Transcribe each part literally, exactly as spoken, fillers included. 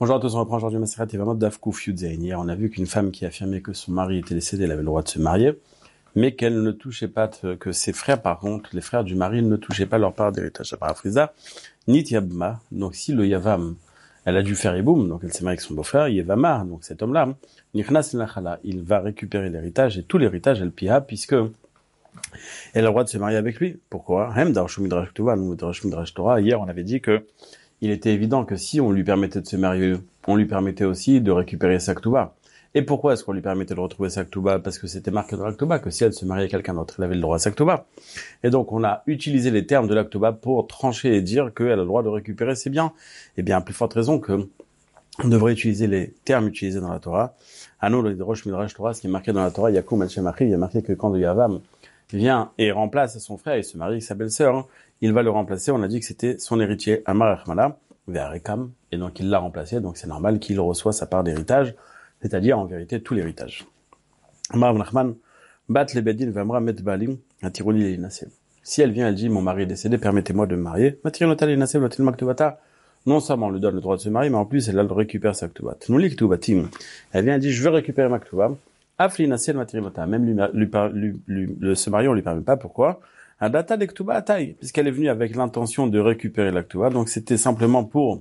Bonjour à tous, on reprend aujourd'hui Maseret et Vamot Daf Kuf Yud Zayin. Hier, on a vu qu'une femme qui affirmait que son mari était décédé, elle avait le droit de se marier, mais qu'elle ne touchait pas, que ses frères, par contre, les frères du mari ne touchaient pas leur part d'héritage. Par Afriza, Nit Yabma, donc si le Yavam, elle a dû faire Iboum, donc elle s'est mariée avec son beau-frère, Yevama, donc cet homme-là, Nichnas Nachala, il va récupérer l'héritage, et tout l'héritage, elle pia, puisque elle a le droit de se marier avec lui. Pourquoi? Hem Darshu Midrash Tova, nous Darshu Midrash Torah. Hier, on avait dit que il était évident que si on lui permettait de se marier, on lui permettait aussi de récupérer sa Ktuba. Et pourquoi est-ce qu'on lui permettait de retrouver sa Ktuba? Parce que c'était marqué dans la Ktuba que si elle se mariait avec quelqu'un d'autre, elle avait le droit à sa Ktuba. Et donc, on a utilisé les termes de la Ktuba pour trancher et dire qu'elle a le droit de récupérer ses biens. Et bien, à plus forte raison que on devrait utiliser les termes utilisés dans la Torah. Anou, le Rosh Midrash Torah, ce qui est marqué dans la Torah, Yakum Al-Shem Achiv, il y a marqué que quand le Yavam vient et remplace son frère, il se marie avec sa belle-sœur, hein, il va le remplacer, on a dit que c'était son héritier, Amar Achmana, Ve'arekam, et donc il l'a remplacé, donc c'est normal qu'il reçoit sa part d'héritage, c'est-à-dire en vérité tout l'héritage. Amar Nachman, Bat le Bedin Vamra Met Balim, Atiroli Leinasem. Si elle vient, elle dit, mon mari est décédé, permettez-moi de me marier, Matirinotal Leinasem, Lotil Maktubata, non seulement on lui donne le droit de se marier, mais en plus elle récupère sa Ktuba. Tnouli Ktubatim, elle vient, elle dit, je veux récupérer ma Ktuba, Afli Nasel Matirinota, même lui, lui, lui, lui, le se marier, on lui permet pas. Pourquoi? Un data de Ktuba Ataï, puisqu'elle est venue avec l'intention de récupérer la Ktuba, donc c'était simplement pour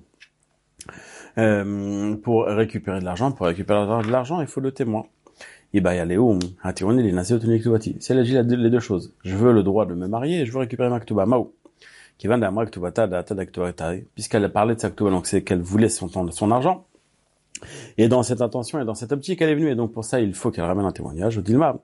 euh, pour récupérer de l'argent. Pour récupérer de l'argent, il faut le témoin. Iba Yaleum, Atironi li Nasel Tuni Ktubati. Si elle a dit les deux choses, je veux le droit de me marier et je veux récupérer ma Ktuba. Maou, qui vient d'Amra Ktubata, data de Ktuba Ataï, puisqu'elle a parlé de sa Ktuba, donc c'est qu'elle voulait son temps, son argent. Et dans cette intention et dans cette optique, elle est venue. Et donc, pour ça, il faut qu'elle ramène un témoignage au Dilma.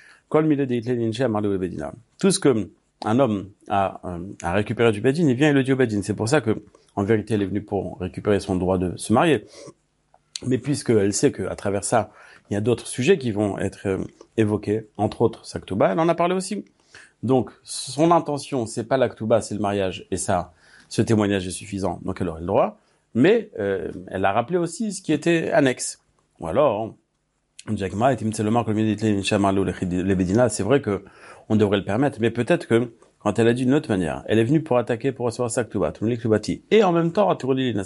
Tout ce que un homme a, a récupéré du Bedin, il vient et le dit au Bedin. C'est pour ça que, en vérité, elle est venue pour récupérer son droit de se marier. Mais puisqu'elle sait qu'à travers ça, il y a d'autres sujets qui vont être évoqués, entre autres, sa Ktuba, elle en a parlé aussi. Donc, son intention, c'est pas la Ktuba, c'est le mariage. Et ça, ce témoignage est suffisant. Donc, elle aurait le droit. Mais euh, elle a rappelé aussi ce qui était annexe. Ou alors, Jagma et Timtselomar, les Bedina, c'est vrai que on devrait le permettre, mais peut-être que quand elle a dit d'une autre manière, elle est venue pour attaquer, pour recevoir sa Ktuba, et en même temps,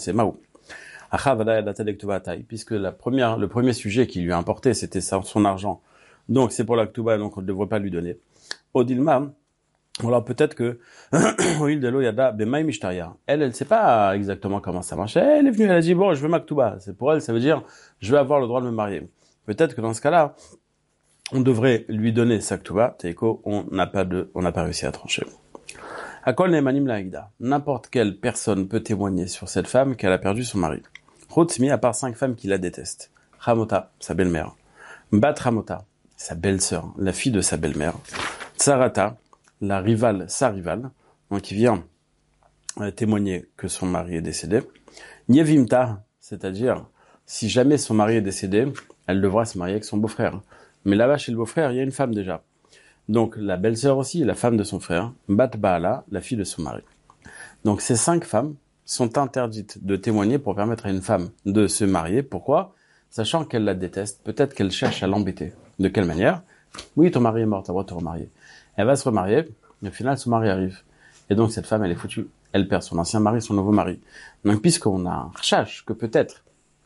puisque la première, le premier sujet qui lui a importé, c'était son argent. Donc c'est pour la Ktuba, donc on ne devrait pas lui donner. Odilma, alors peut-être que elle, elle sait pas exactement comment ça marche. Elle est venue, elle a dit bon, je veux ma Ktuba. C'est pour elle, ça veut dire je veux avoir le droit de me marier. Peut-être que dans ce cas-là, on devrait lui donner sa Ktuba. Teiko, on n'a pas de, on n'a pas réussi à trancher. Akol nemanim laïda. N'importe quelle personne peut témoigner sur cette femme qu'elle a perdu son mari. Rotsmi, à part cinq femmes qui la détestent. Ramota, sa belle-mère. Bat Ramota, sa belle-sœur, la fille de sa belle-mère. Tsarata, la rivale, sa rivale, donc qui vient euh, témoigner que son mari est décédé. Nievimta, c'est-à-dire, si jamais son mari est décédé, elle devra se marier avec son beau-frère. Mais là-bas, chez le beau-frère, il y a une femme déjà. Donc, la belle-sœur aussi, la femme de son frère. Bat Baala, la fille de son mari. Donc, ces cinq femmes sont interdites de témoigner pour permettre à une femme de se marier. Pourquoi? Sachant qu'elle la déteste, peut-être qu'elle cherche à l'embêter. De quelle manière? Oui, ton mari est mort, t'as le droit de te remarier. Elle va se remarier, et au final, son mari arrive. Et donc, cette femme, elle est foutue. Elle perd son ancien mari, son nouveau mari. Donc, puisqu'on a un recherche que peut-être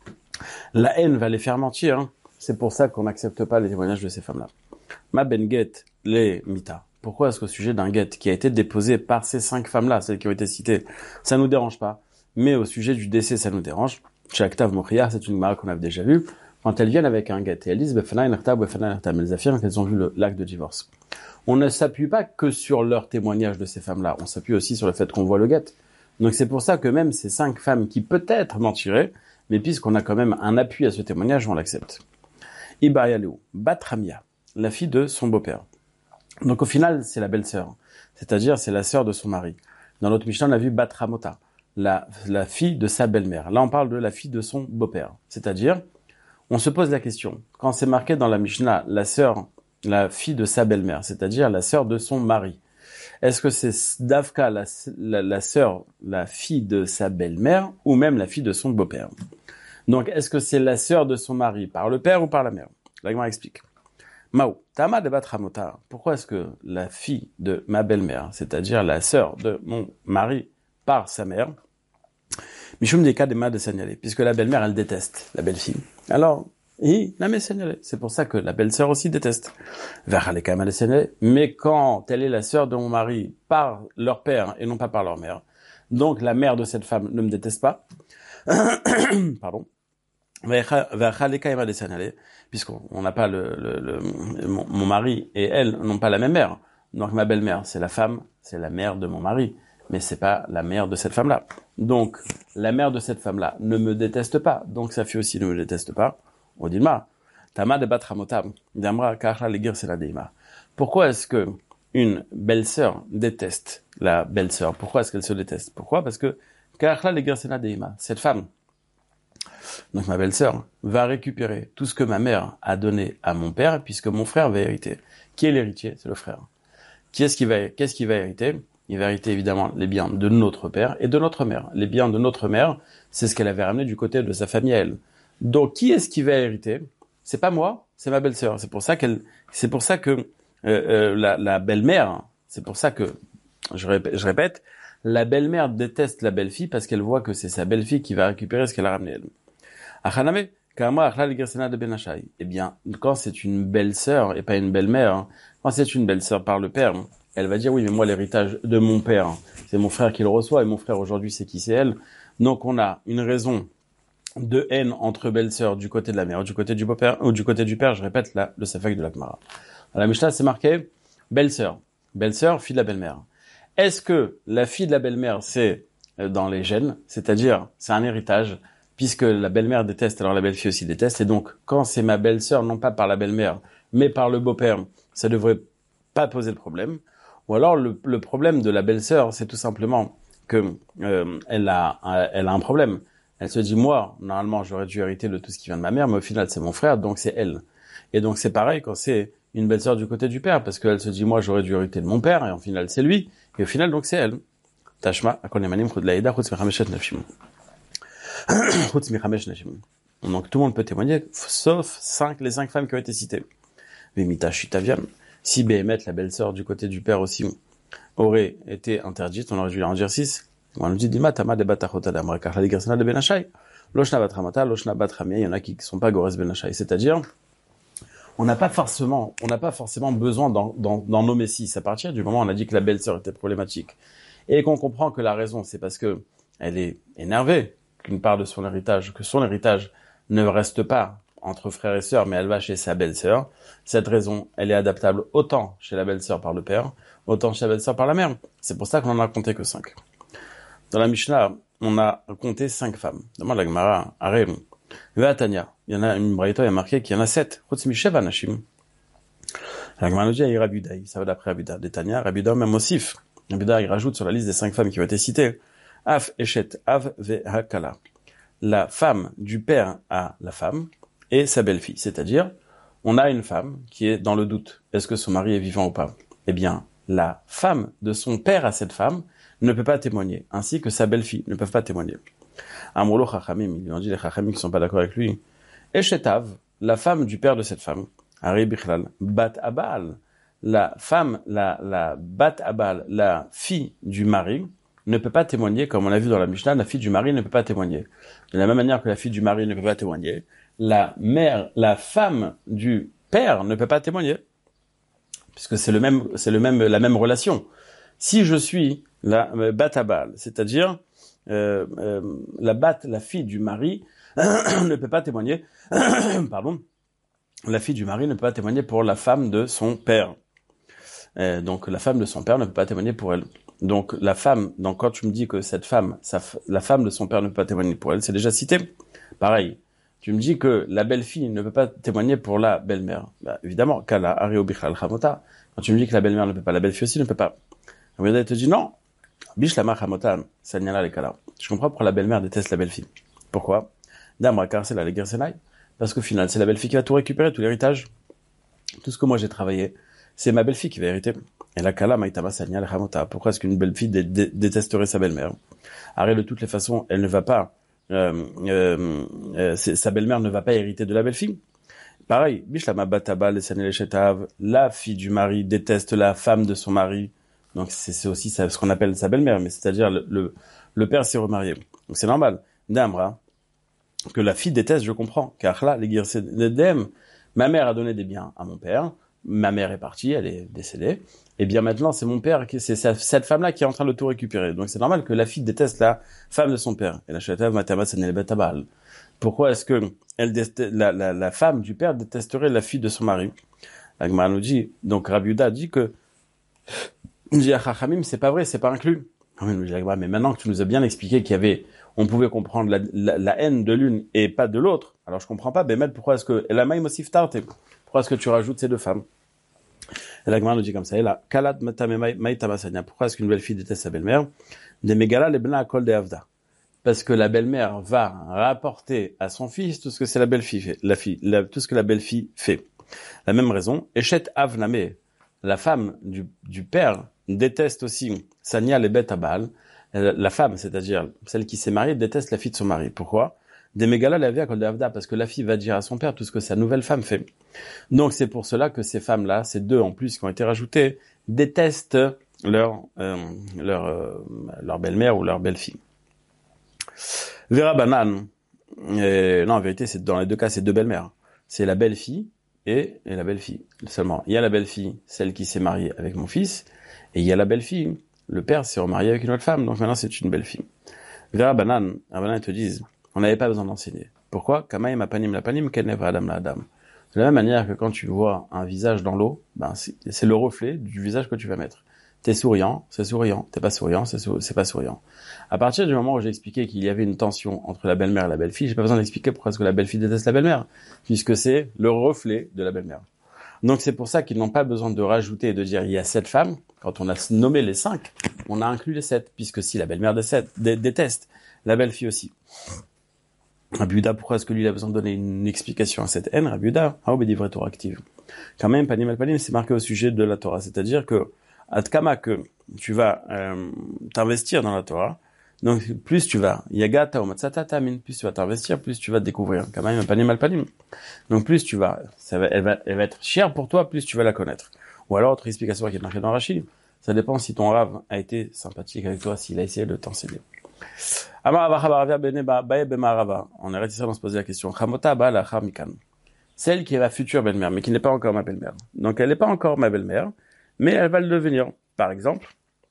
la haine va les faire mentir, hein, c'est pour ça qu'on n'accepte pas les témoignages de ces femmes-là. Ma ben get les mita. Pourquoi est-ce qu'au sujet d'un get qui a été déposé par ces cinq femmes-là, celles qui ont été citées, ça nous dérange pas, mais au sujet du décès, ça nous dérange. Chez Aktav Mokhriar, c'est une marque qu'on a déjà vue. Quand elles viennent avec un get et elles disent befana inerta befana inerta, elles affirment qu'elles ont vu le, l'acte de divorce. On ne s'appuie pas que sur leur témoignage de ces femmes-là, on s'appuie aussi sur le fait qu'on voit le get. Donc c'est pour ça que même ces cinq femmes qui peut-être mentiraient, mais puisqu'on a quand même un appui à ce témoignage, on l'accepte. Iba Yalou, Batramia, la fille de son beau-père. Donc au final, c'est la belle-sœur, c'est-à-dire c'est la sœur de son mari. Dans l'autre Mishnah, on a vu Batramota, la, la fille de sa belle-mère. Là, on parle de la fille de son beau-père, c'est-à-dire, on se pose la question, quand c'est marqué dans la Mishnah, la sœur, la fille de sa belle-mère, c'est-à-dire la sœur de son mari, est-ce que c'est Davka, la, la, la sœur, la fille de sa belle-mère, ou même la fille de son beau-père? Donc, est-ce que c'est la sœur de son mari par le père ou par la mère? La Gemara explique. Mao, Tama de Batramota. Pourquoi est-ce que la fille de ma belle-mère, c'est-à-dire la sœur de mon mari par sa mère, Mishum des cas des mal de signaler, puisque la belle-mère, elle déteste la belle-fille. Alors, il la met signaler. C'est pour ça que la belle-sœur aussi déteste. Vers les cas mal de signaler. Mais quand elle est la sœur de mon mari par leur père et non pas par leur mère, donc la mère de cette femme ne me déteste pas. Pardon. Puisqu'on n'a pas le, le, le mon, mon mari et elle n'ont pas la même mère. Donc ma belle-mère, c'est la femme, c'est la mère de mon mari, mais c'est pas la mère de cette femme-là. Donc la mère de cette femme-là ne me déteste pas, donc sa fille aussi ne me déteste pas. On dit ma, tama de batramotam, d'amra kahla legir c'est la deima. Pourquoi est-ce que une belle-sœur déteste la belle-sœur? Pourquoi est-ce qu'elle se déteste? Pourquoi? Parce que kahla legir c'est la deima. Cette femme, donc ma belle-sœur, va récupérer tout ce que ma mère a donné à mon père, puisque mon frère va hériter. Qui est l'héritier? C'est le frère. Qui est-ce qui va, qu'est-ce qui va hériter? Il va hériter évidemment les biens de notre père et de notre mère. Les biens de notre mère, c'est ce qu'elle avait ramené du côté de sa famille à elle. Donc qui est-ce qui va hériter? C'est pas moi, c'est ma belle-sœur. C'est pour ça qu'elle, c'est pour ça que euh, euh, la, la belle-mère, c'est pour ça que je répète, je répète, la belle-mère déteste la belle-fille parce qu'elle voit que c'est sa belle-fille qui va récupérer ce qu'elle a ramené elle. Achaname, kama achla l'gersena de benachai. Eh bien, quand c'est une belle-sœur et pas une belle-mère, quand c'est une belle-sœur par le père, elle va dire oui, mais moi l'héritage de mon père, c'est mon frère qui le reçoit et mon frère aujourd'hui c'est qui, c'est elle. Donc on a une raison de haine entre belles-sœurs du côté de la mère, du côté du beau-père ou du côté du père. Je répète là le safek de la Gemara. À la Mishnah c'est marqué belle-sœur, belle-sœur, fille de la belle-mère. Est-ce que la fille de la belle-mère c'est dans les gènes, c'est-à-dire c'est un héritage? Puisque la belle-mère déteste, alors la belle-fille aussi déteste. Et donc, quand c'est ma belle-sœur, non pas par la belle-mère, mais par le beau-père, ça devrait pas poser le problème. Ou alors, le, le problème de la belle-sœur, c'est tout simplement que euh, elle a, elle a un problème. Elle se dit, moi, normalement, j'aurais dû hériter de tout ce qui vient de ma mère, mais au final, c'est mon frère, donc c'est elle. Et donc, c'est pareil quand c'est une belle-sœur du côté du père, parce qu'elle se dit, moi, j'aurais dû hériter de mon père, et au final, c'est lui. Et au final, donc, c'est elle. Tashma, akol yamanim chud laïda, chutz mechameshet nafshim. Donc tout le monde peut témoigner, sauf cinq, les cinq femmes qui ont été citées. Vemita Shitavian, si Béhémet, la belle-sœur du côté du père aussi, aurait été interdite, on aurait dû en dire six. On nous dit, Dima Tama de Batachota d'Amra, car la Gersana de Benachai, Loshna Batramata, Loshna Batramia, il y en a qui ne sont pas Gores Benachai. C'est-à-dire, on n'a pas forcément, on n'a pas forcément besoin d'en, d'en, d'en nommer six. À partir du moment où on a dit que la belle-sœur était problématique. Et qu'on comprend que la raison, c'est parce que elle est énervée qu'une part de son héritage, que son héritage ne reste pas entre frères et sœurs, mais elle va chez sa belle-sœur. Cette raison, elle est adaptable autant chez la belle-sœur par le père, autant chez la belle-sœur par la mère. C'est pour ça qu'on en a compté que cinq. Dans la Mishnah, on a compté cinq femmes. Demande la Gemara, Arem, Ve'atania. Il y en a une braïta, il y a marqué qu'il y en a sept. Chutz mishev anashim. La Gemara nous dit, il Rabudaï. Ça va d'après Rabuda. Détania, Rabuda, même Osif. Rabuda, il rajoute sur la liste des cinq femmes qui ont été citées. Af Eshet Av Ve'akala. La femme du père à la femme et sa belle-fille. C'est-à-dire, on a une femme qui est dans le doute. Est-ce que son mari est vivant ou pas? Eh bien, la femme de son père à cette femme ne peut pas témoigner, ainsi que sa belle-fille ne peuvent pas témoigner. Amrolo Chachamim, ils lui ont dit les Chachamim qui sont pas d'accord avec lui. Eshet Av, la femme du père de cette femme, Ari Bichlal, Bat Abal, la femme, la, la Bat Abal, la fille du mari, ne peut pas témoigner, comme on l'a vu dans la Mishnah, la fille du mari ne peut pas témoigner. De la même manière que la fille du mari ne peut pas témoigner, la mère, la femme du père ne peut pas témoigner. Puisque c'est le même, c'est le même, la même relation. Si je suis la euh, batabal, c'est-à-dire, euh, euh, la bat, la fille du mari, ne peut pas témoigner, pardon, la fille du mari ne peut pas témoigner pour la femme de son père. Euh, donc, la femme de son père ne peut pas témoigner pour elle. Donc la femme, donc quand tu me dis que cette femme, sa, la femme de son père ne peut pas témoigner pour elle, c'est déjà cité. Pareil, tu me dis que la belle-fille ne peut pas témoigner pour la belle-mère. Bah, évidemment, kala ario bichal chamota. Quand tu me dis que la belle-mère ne peut pas, la belle-fille aussi ne peut pas. Elle te dit non, bishlama chamota, ça n'y a les kala. Je comprends pourquoi la belle-mère déteste la belle-fille. Pourquoi? Damra car c'est la legersenai. Parce qu'au final, c'est la belle-fille qui va tout récupérer, tout l'héritage. Tout ce que moi j'ai travaillé, c'est ma belle-fille qui va hériter. Et la kala maïtama sanya le hamota. Pourquoi est-ce qu'une belle-fille dé- dé- détesterait sa belle-mère? Arrête, de toutes les façons, elle ne va pas, euh, euh, euh, sa belle-mère ne va pas hériter de la belle-fille. Pareil, bishlama bataba le sanel shetav. La fille du mari déteste la femme de son mari. Donc c'est, c'est aussi ça, ce qu'on appelle sa belle-mère, mais c'est-à-dire le, le, le père s'est remarié. Donc c'est normal. d'Amra, que la fille déteste, je comprends. Car là, les guirsédem, ma mère a donné des biens à mon père, ma mère est partie, elle est décédée, et bien maintenant c'est mon père, qui, c'est cette femme-là qui est en train de tout récupérer. Donc c'est normal que la fille déteste la femme de son père. Et la chatav matama senelbetabal. Pourquoi est-ce que elle déteste, la, la, la femme du père détesterait la fille de son mari? La Gemara nous dit, donc Rabbi Yehuda dit que Chachamim, c'est pas vrai, c'est pas inclus. Mais maintenant que tu nous as bien expliqué qu'il y avait, on pouvait comprendre la, la, la haine de l'une et pas de l'autre, alors je comprends pas, Bémet, pourquoi est-ce que, la maïm aussi ftarte, pourquoi est-ce que tu rajoutes ces deux femmes? Et la Gemara nous dit comme ça, et là, Kalat maïtamasania, pourquoi est-ce qu'une belle fille déteste sa belle-mère? Des megala les bna akol de avda. Parce que la belle-mère va rapporter à son fils tout ce que c'est la belle-fille fait, la fille, la, tout ce que la belle-fille fait. La même raison, Eshet avname, la femme du, du père, déteste aussi Sania les bêtes à Baal. La femme, c'est-à-dire celle qui s'est mariée, déteste la fille de son mari. Pourquoi? Des mégala la vie à Kol de Avda, parce que la fille va dire à son père tout ce que sa nouvelle femme fait. Donc c'est pour cela que ces femmes-là, ces deux en plus qui ont été rajoutées, détestent leur euh, leur euh, leur belle-mère ou leur belle-fille. Vera Banan, euh, non en vérité c'est dans les deux cas c'est deux belles-mères. C'est la belle-fille et, et la belle-fille seulement. Il y a la belle-fille, celle qui s'est mariée avec mon fils, et il y a la belle-fille. Le père s'est remarié avec une autre femme, donc maintenant c'est une belle-fille. Vera Banan, Rabanan, ils te disent, on n'avait pas besoin d'enseigner. Pourquoi? Kamaïm apanim la panim, keneva adam la adam. De la même manière que quand tu vois un visage dans l'eau, ben c'est le reflet du visage que tu vas mettre. T'es souriant, c'est souriant. T'es pas souriant, c'est sou- c'est pas souriant. À partir du moment où j'ai expliqué qu'il y avait une tension entre la belle-mère et la belle-fille, j'ai pas besoin d'expliquer pourquoi est-ce que la belle-fille déteste la belle-mère, puisque c'est le reflet de la belle-mère. Donc c'est pour ça qu'ils n'ont pas besoin de rajouter et de dire il y a sept femmes. Quand on a nommé les cinq, on a inclus les sept, puisque si la belle-mère déteste, la belle-fille aussi. Rabbi Yehuda, pourquoi est-ce que lui il a besoin de donner une explication à cette haine? Rabbi Yehuda, ah oui, des vraies Torah actives. Quand même, panim al panim, c'est marqué au sujet de la Torah, c'est-à-dire que Adkama que tu vas euh, t'investir dans la Torah, donc plus tu vas yagata ou matzata tamin, plus tu vas t'investir, plus tu vas te découvrir. Quand même, panim al panim. Donc plus tu vas, ça va, elle va, elle va être chère pour toi, plus tu vas la connaître. Ou alors autre explication qui est marquée dans Rashi, ça dépend si ton rave a été sympathique avec toi, s'il a essayé de t'enseigner. On arrête ici, on se poser la question. Celle qui est ma future belle-mère, mais qui n'est pas encore ma belle-mère. Donc elle n'est pas encore ma belle-mère, mais elle va le devenir. Par exemple,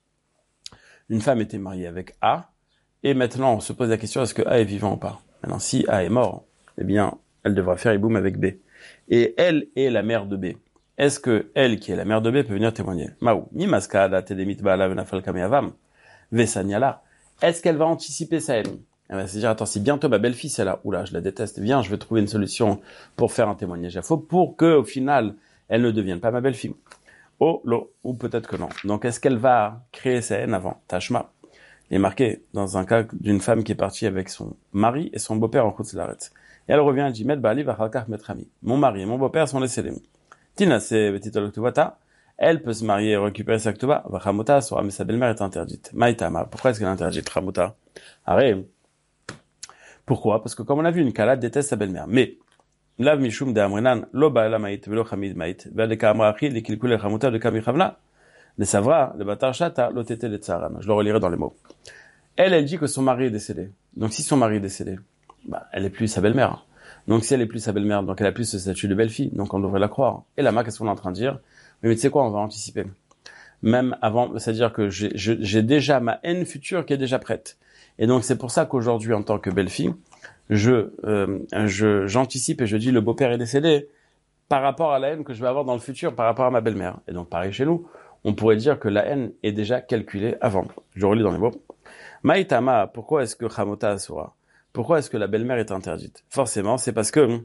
une femme était mariée avec A, et maintenant on se pose la question, est-ce que A est vivant ou pas? Maintenant, si A est mort, eh bien, elle devra faire iboum avec B. Et elle est la mère de B. Est-ce que elle, qui est la mère de B, peut venir témoigner? Maou, ni maskada, tedemit ba'ala venafal kameavam, vesanyala. Est-ce qu'elle va anticiper sa haine? Elle va se dire, attends, si bientôt ma belle-fille c'est là, oula, je la déteste, viens, je vais trouver une solution pour faire un témoignage à faux, pour que, au final, elle ne devienne pas ma belle-fille. Oh, lo, ou peut-être que non. Donc, est-ce qu'elle va créer sa haine avant? Tashma. Il est marqué dans un cas d'une femme qui est partie avec son mari et son beau-père en Chutz-Laretz. Et elle revient et dit, Met Bali va chalkach metrami. Mon mari et mon beau-père sont décédés. Tina, c'est betitolotuvata. Elle peut se marier et récupérer sa ktuba. Vachamota sera, mais sa belle-mère est interdite. Maïtama. Pourquoi est-ce qu'elle est interdite? Chamota. Arrête. Pourquoi? Parce que comme on a vu, une kala déteste sa belle-mère. Mais, lav mishum de amrenan, lo ba'ala maït, velo chamid maït, ve'aleka amrachi, le kilkul le chamota de kamichavna, le savra, le batar shata, lo tete le tsaran. Je le relirai dans les mots. Elle, elle dit que son mari est décédé. Donc si son mari est décédé, bah, elle est plus sa belle-mère. Donc si elle est plus sa belle-mère, donc elle a plus ce statut de belle-fille, donc on devrait la croire. Et là, qu'est-ce qu'on est en train de dire? Mais tu sais quoi, on va anticiper. Même avant, c'est-à-dire que j'ai, j'ai déjà ma haine future qui est déjà prête. Et donc c'est pour ça qu'aujourd'hui, en tant que belle-fille, je, euh, je, j'anticipe et je dis le beau-père est décédé par rapport à la haine que je vais avoir dans le futur, par rapport à ma belle-mère. Et donc pareil chez nous, on pourrait dire que la haine est déjà calculée avant. Je relis dans les mots. Maïtama, pourquoi est-ce que Chamota Asura? Pourquoi est-ce que la belle-mère est interdite? Forcément, c'est parce que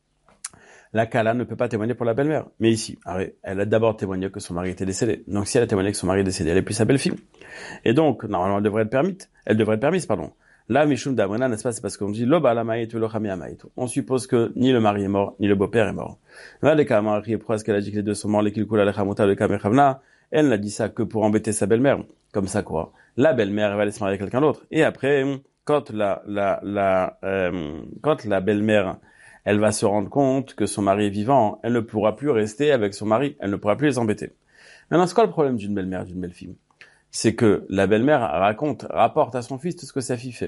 la Kala ne peut pas témoigner pour la belle-mère. Mais ici, elle a d'abord témoigné que son mari était décédé. Donc si elle a témoigné que son mari est décédé, elle est plus sa belle-fille. Et donc, normalement, elle devrait être permise. Elle devrait être permise, pardon. Là, Mishum d'Amrena, n'est-ce pas, c'est parce qu'on dit, Loba la maït, lo chamia maït. On suppose que ni le mari est mort, ni le beau-père est mort. Là, les Kamari, pourquoi est-ce qu'elle a dit que les deux sont morts, les Kilkula, les Chamuta, le Kamechavna? Elle n'a dit ça que pour embêter sa belle-mère. Comme ça, quoi. La belle-mère, elle va aller se marier avec quelqu'un d'autre. Et après, quand la, la, la, euh, quand la belle-mère, elle va se rendre compte que son mari est vivant, elle ne pourra plus rester avec son mari, elle ne pourra plus les embêter. Maintenant, c'est quoi le problème d'une belle-mère, d'une belle-fille? C'est que la belle-mère raconte, rapporte à son fils tout ce que sa fille fait.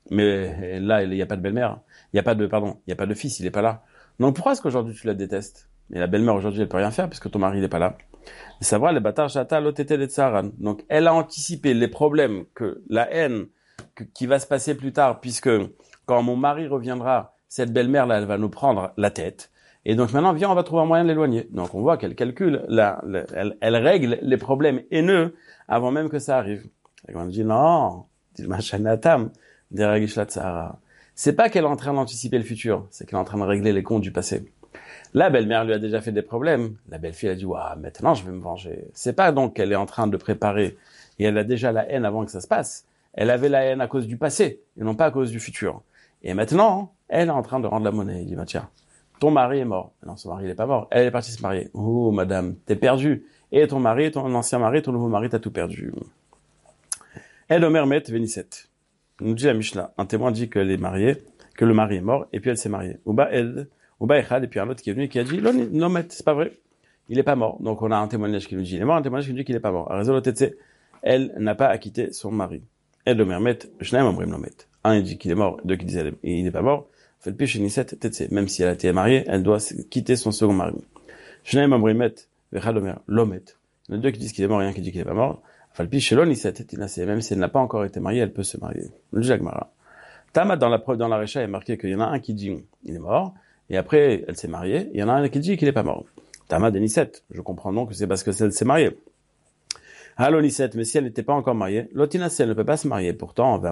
Mais là, il n'y a pas de belle-mère. Il n'y a pas de, pardon, il n'y a pas de fils, il n'est pas là. Donc pourquoi est-ce qu'aujourd'hui tu la détestes? Et la belle-mère aujourd'hui, elle peut rien faire puisque ton mari n'est pas là. Ça va, le bâtard chata l'otete de tsaran. Donc elle a anticipé les problèmes que la haine que, qui va se passer plus tard, puisque quand mon mari reviendra, cette belle-mère là, elle va nous prendre la tête. Et donc maintenant, viens, on va trouver un moyen de l'éloigner. Donc on voit qu'elle calcule, la, la, elle, elle règle les problèmes haineux avant même que ça arrive. Et on dit non, dit machanatam, deragish la c'est pas qu'elle est en train d'anticiper le futur, c'est qu'elle est en train de régler les comptes du passé. La belle-mère lui a déjà fait des problèmes. La belle-fille a dit, waouh, maintenant je vais me venger. C'est pas donc qu'elle est en train de préparer et elle a déjà la haine avant que ça se passe. Elle avait la haine à cause du passé et non pas à cause du futur. Et maintenant, elle est en train de rendre la monnaie. Il dit, bah, tiens, ton mari est mort. Non, son mari, il est pas mort. Elle est partie se marier. Oh, madame, t'es perdue. Et ton mari, ton ancien mari, ton nouveau mari, t'as tout perdu. Elle, Omer, Met, Vénisset. Nous dit la Mishnah. Un témoin dit qu'elle est mariée, que le mari est mort, et puis elle s'est mariée. Ouba, elle, Ouba, Echad, et puis un autre qui est venu et qui a dit, non, non, Met, c'est pas vrai. Il est pas mort. Donc on a un témoignage qui nous dit, il est mort, un témoignage qui nous dit qu'il est pas mort. À raison de elle n'a pas acquitté son mari. Elle, Omer, Met, Shnaim, Omrim, Lomet. Un, il dit qu'il est mort, deux qui disent qu'il n'est pas mort. Fait le péché Nisset, Tetse. Même si elle a été mariée, elle doit quitter son second mari. Shnaim, Omrim, Met, Vechad, Omer, Lomet. Il y en a deux qui disent qu'il est mort et un qui dit qu'il est pas mort. Même si elle n'a pas encore été mariée, elle peut se marier. Le Jagmara. Tama, dans la preuve, dans la Récha, est marqué qu'il y en a un qui dit il est mort, et après, elle s'est mariée, il y en a un qui dit qu'il est pas mort. Tama de Nisset. Je comprends donc que c'est parce que elle s'est mariée. Allô Nisset, mais si elle n'était pas encore mariée, Lotina, si elle ne peut pas se marier, pourtant,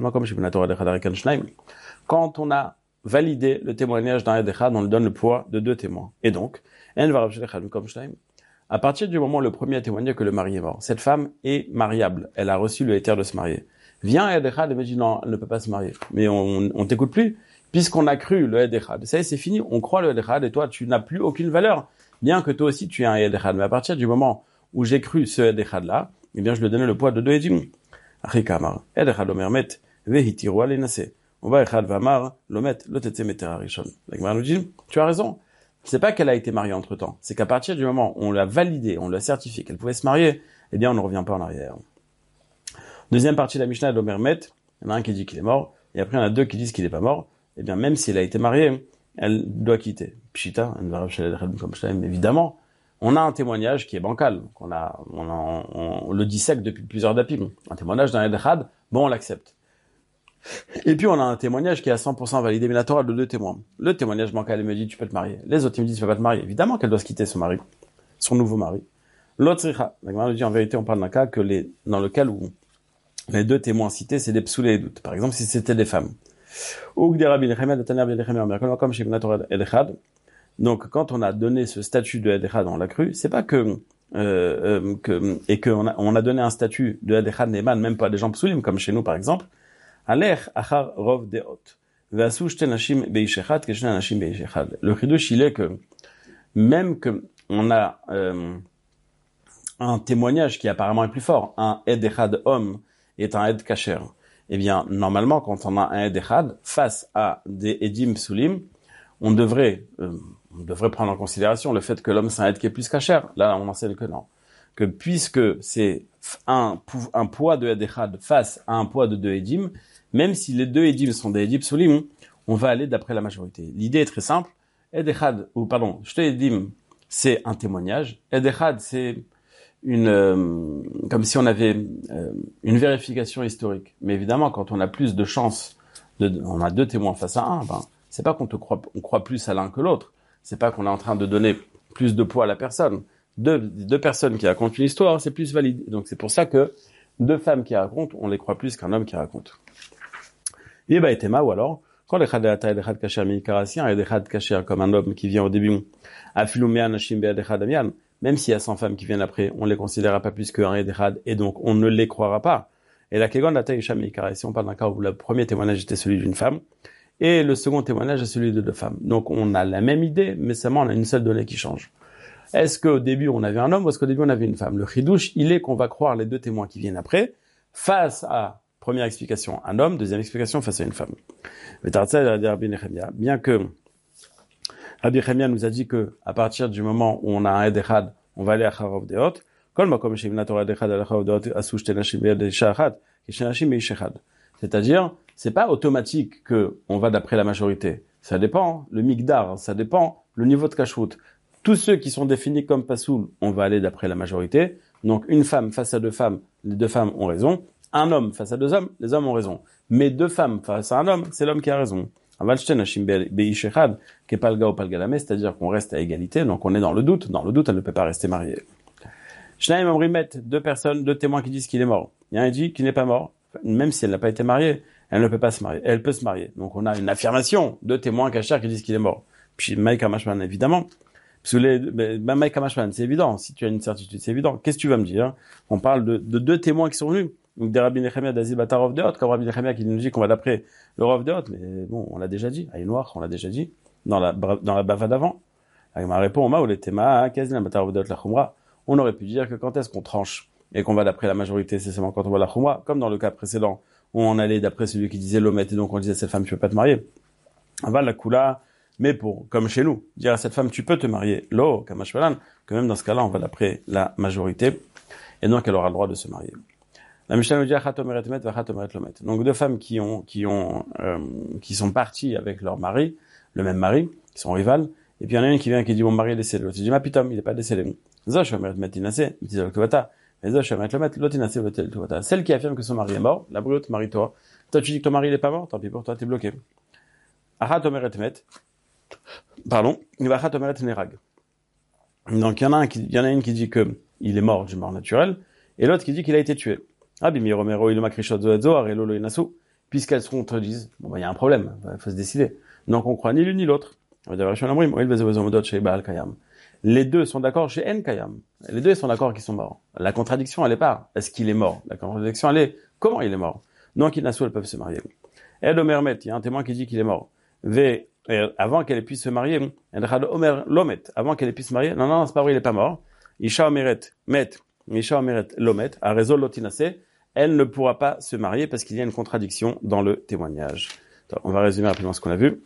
quand on a validé le témoignage d'un Edechad, on lui donne le poids de deux témoins. Et donc, à partir du moment où le premier a témoigné que le mari est mort, cette femme est mariable. Elle a reçu le éther de se marier. Vient Edechad et me dit non, elle ne peut pas se marier. Mais on, on t'écoute plus, puisqu'on a cru le Edechad. Ça y est, c'est fini. On croit le Edechad et toi, tu n'as plus aucune valeur. Bien que toi aussi, tu es un Edechad. Mais à partir du moment où j'ai cru ce Edechad là, eh bien, je lui ai donné le poids de deux Edim. Achikamar. Edechad omermet, vehitiru alenase. On va Echad vamar, lomet, lotete metera rishon. La Gemara nous dit, tu as raison. C'est pas qu'elle a été mariée entre temps. C'est qu'à partir du moment où on l'a validé, on l'a certifié qu'elle pouvait se marier, eh bien, on ne revient pas en arrière. Deuxième partie de la Mishnah d'Omermet, il y en a un qui dit qu'il est mort, et après il y en a deux qui disent qu'il est pas mort. Eh bien, même si elle a été mariée, elle doit quitter. Pshita, évidemment, on a un témoignage qui est bancal, qu'on a, on, a, on, on le dissèque depuis plusieurs dapim. Un témoignage d'un Edechad, bon, on l'accepte. Et puis, on a un témoignage qui est à cent pour cent validé, mais la Torah de deux témoins. Le témoignage bancal, elle me dit, tu peux te marier. Les autres, ils me disent, tu peux pas te marier. Évidemment qu'elle doit se quitter son mari, son nouveau mari. L'autre, la Gemara nous dit, en vérité, on parle d'un cas que les, dans lequel où les deux témoins cités, c'est des psoulés et doutes. Par exemple, si c'était des femmes. Donc, quand on a donné ce statut de Edechad, on l'a cru, c'est pas que, euh, euh, que, et qu'on a, on a donné un statut de Edechad Neman, même pas à des gens psoulim, comme chez nous, par exemple. Le chidouche, il est que même que on a euh, un témoignage qui apparemment est plus fort, un Edechad homme est un Ed Kacher. Eh bien, normalement, quand on a un Edechad face à des Edim Psulim, on devrait, euh, on devrait prendre en considération le fait que l'homme c'est un Ed qui est plus Kacher. Là, on enseigne que non. Que puisque c'est un, un poids de Edechad face à un poids de deux Edim, même si les deux Edim sont des Edim Psulim, on va aller d'après la majorité. L'idée est très simple. Edechad, ou pardon, Shte Edim, c'est un témoignage. Edechad, c'est une, euh, comme si on avait euh, une vérification historique. Mais évidemment, quand on a plus de chances, de, on a deux témoins face à un, ben, c'est pas qu'on te croit, on croit plus à l'un que l'autre. C'est pas qu'on est en train de donner plus de poids à la personne. Deux, deux personnes qui racontent une histoire, c'est plus valide. Donc c'est pour ça que deux femmes qui racontent, on les croit plus qu'un homme qui raconte. Et bah, etema, ou alors, quand les chadata et les chad kacher mi-karasien et les chad kacher comme un homme qui vient au début, afilumé anashim be chad amian, même s'il y a cent femmes qui viennent après, on les considérera pas plus qu'un Edechad, et donc on ne les croira pas. Et la Kegon Data Isha Meikara, si on parle d'un cas où le premier témoignage était celui d'une femme, et le second témoignage est celui de deux femmes. Donc on a la même idée, mais seulement on a une seule donnée qui change. Est-ce qu'au début on avait un homme, ou est-ce qu'au début on avait une femme? Le chidouche, il est qu'on va croire les deux témoins qui viennent après, face à, première explication, un homme, deuxième explication, face à une femme. Bien que Rabbi Chemia nous a dit que, à partir du moment où on a un Edechad, on va aller à Charov Deot. C'est-à-dire, c'est pas automatique que on va d'après la majorité. Ça dépend, le migdar, ça dépend, le niveau de kashrut. Tous ceux qui sont définis comme pasoul, on va aller d'après la majorité. Donc, une femme face à deux femmes, les deux femmes ont raison. Un homme face à deux hommes, les hommes ont raison. Mais deux femmes face à un homme, c'est l'homme qui a raison. C'est-à-dire qu'on reste à égalité, donc on est dans le doute. Dans le doute, elle ne peut pas rester mariée. Shnaim Amrimet, deux personnes, deux témoins qui disent qu'il est mort. Il y a un qui dit qu'il n'est pas mort. Même si elle n'a pas été mariée, elle ne peut pas se marier. Elle peut se marier. Donc on a une affirmation, deux témoins cachers qui disent qu'il est mort. Puis Maïka Mashman, évidemment. Parce que les, ben, Maïka Mashman, c'est évident. Si tu as une certitude, c'est évident. Qu'est-ce que tu vas me dire? On parle de, de deux témoins qui sont venus. Donc des Rabbi Nechemia d'Azil Batar Rav Deot, comme Rabbi Nechemia qui nous dit qu'on va d'après le Rav Deot, mais bon, on l'a déjà dit, Aïe Noir, on l'a déjà dit, dans la, dans la bava d'avant. Avec ma réponse, ma ou les téma, Kazin Batar Rav Deot la Khumra, on aurait pu dire que quand est-ce qu'on tranche et qu'on va d'après la majorité, c'est seulement quand on voit la Khumra, comme dans le cas précédent, où on allait d'après celui qui disait l'omet, et donc on disait cette femme, tu peux pas te marier. Va la Kula, mais pour, comme chez nous, dire à cette femme, tu peux te marier, lo, Kamashvalan, que même dans ce cas-là, on va d'après la majorité, et donc elle aura le droit de se marier. La Mishnah nous dit Achatomeret met, Vachatomeret lomet. Donc deux femmes qui ont qui ont euh, qui sont parties avec leur mari, le même mari, qui sont rivales, et puis il y en a une qui vient qui dit mon mari est décédé. L'autre dit ma putain, il est pas décédé. Zoshomeret met inase, mitizal kovata. Mais Zoshomeret lomet, l'autre inase votel kovata. Celle qui affirme que son mari est mort, la brute, marie-toi. Toi tu dis que ton mari il est pas mort, tant pis pour toi, t'es bloqué. Achatomeret met. Pardon, Vachatomeret nerag. Donc il y en a un qui il y en a une qui dit que il est mort d'une mort naturelle, et l'autre qui dit qu'il a été tué. Ah, bimi romero il makrishot zoezo arelo lo inasu, puisqu'elles se contredisent. Bon, bah, il y a un problème. Il faut se décider. Donc, on croit ni l'une ni l'autre. Les deux sont d'accord chez En Kayam. Les deux sont d'accord qu'ils sont morts. La contradiction, elle est pas. Est-ce qu'il est mort? La contradiction, elle est comment il est mort. Donc, inasu, elles peuvent se marier. El Omer Met, il y a un témoin qui dit qu'il est mort. V, avant qu'elle puisse se marier, El Omer Lomet, avant qu'elle puisse se marier, non, non, c'est pas vrai, il est pas mort. Isha Omeret Met, Isha Omeret Lomet, a raison Lotinase, elle ne pourra pas se marier parce qu'il y a une contradiction dans le témoignage. Alors, on va résumer rapidement ce qu'on a vu.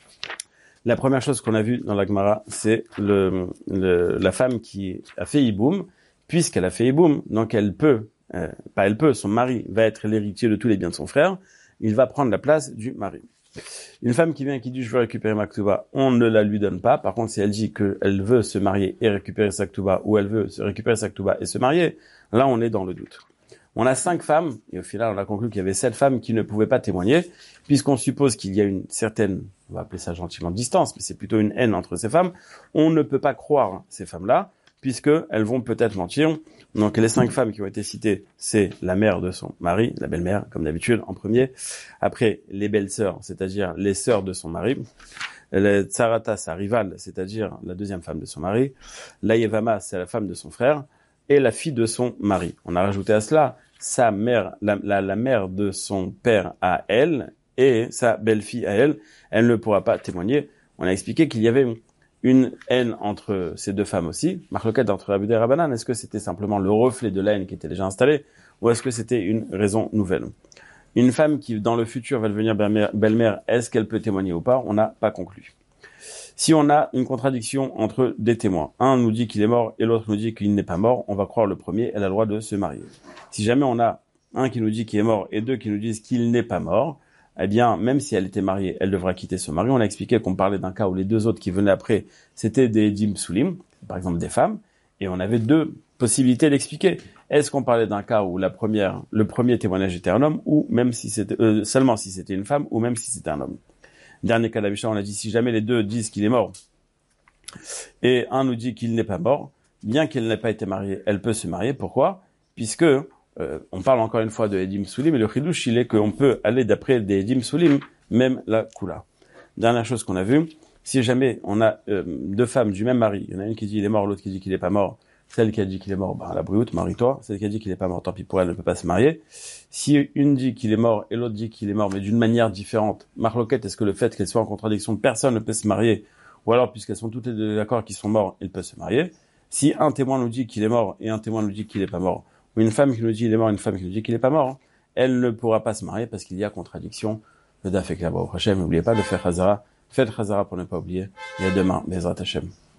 La première chose qu'on a vue dans la Gemara, c'est le, le, la femme qui a fait Iboum, puisqu'elle a fait Iboum, donc elle peut, euh, pas elle peut, son mari va être l'héritier de tous les biens de son frère, il va prendre la place du mari. Une femme qui vient et qui dit je veux récupérer ma ktuba, on ne la lui donne pas. Par contre, si elle dit qu'elle veut se marier et récupérer sa ktuba, ou elle veut se récupérer sa ktuba et se marier, là on est dans le doute. On a cinq femmes, et au final on a conclu qu'il y avait sept femmes qui ne pouvaient pas témoigner, puisqu'on suppose qu'il y a une certaine, on va appeler ça gentiment distance, mais c'est plutôt une haine entre ces femmes. On ne peut pas croire ces femmes-là, puisqu'elles vont peut-être mentir. Donc les cinq femmes qui ont été citées, c'est la mère de son mari, la belle-mère, comme d'habitude, en premier. Après, les belles-sœurs, c'est-à-dire les sœurs de son mari. La Tsarata, sa rivale, c'est-à-dire la deuxième femme de son mari. La Yevama, c'est la femme de son frère. Et la fille de son mari. On a rajouté à cela sa mère, la, la, la mère de son père à elle et sa belle-fille à elle. Elle ne pourra pas témoigner. On a expliqué qu'il y avait une haine entre ces deux femmes aussi. Marloquette entre Rabbi et Rabbanan. Est-ce que c'était simplement le reflet de la haine qui était déjà installée ou est-ce que c'était une raison nouvelle? Une femme qui, dans le futur, va devenir belle-mère, est-ce qu'elle peut témoigner ou pas? On n'a pas conclu. Si on a une contradiction entre des témoins, un nous dit qu'il est mort et l'autre nous dit qu'il n'est pas mort, on va croire le premier, elle a le droit de se marier. Si jamais on a un qui nous dit qu'il est mort et deux qui nous disent qu'il n'est pas mort, eh bien, même si elle était mariée, elle devra quitter son mari. On a expliqué qu'on parlait d'un cas où les deux autres qui venaient après, c'était des Dim Soulim, par exemple des femmes, et on avait deux possibilités d'expliquer. Est-ce qu'on parlait d'un cas où la première, le premier témoignage était un homme, ou même si c'était, euh, seulement si c'était une femme, ou même si c'était un homme? Dernier cas d'Abisha, on a dit si jamais les deux disent qu'il est mort et un nous dit qu'il n'est pas mort, bien qu'elle n'ait pas été mariée, elle peut se marier. Pourquoi? Puisque euh, on parle encore une fois de Edim Soulim et le Chidouche, il est qu'on peut aller d'après des Edim Soulim, même la Kula. Dernière chose qu'on a vue, si jamais on a euh, deux femmes du même mari, il y en a une qui dit il est mort, l'autre qui dit qu'il n'est pas mort, celle qui a dit qu'il est mort, ben, la brute, marie-toi. Celle qui a dit qu'il est pas mort, tant pis pour elle, elle ne peut pas se marier. Si une dit qu'il est mort et l'autre dit qu'il est mort, mais d'une manière différente, marloquette, est-ce que le fait qu'elles soient en contradiction, personne ne peut se marier, ou alors, puisqu'elles sont toutes les deux d'accord qu'ils sont morts, ils peuvent se marier. Si un témoin nous dit qu'il est mort et un témoin nous dit qu'il est pas mort, ou une femme qui nous dit qu'il est mort et une femme qui nous dit qu'il est pas mort, elle ne pourra pas se marier parce qu'il y a contradiction. Le daf est clair, au Hachem, n'oubliez pas de faire Chazara. Faites Chazara pour ne pas oublier. Et à demain, Bezrat Hachem.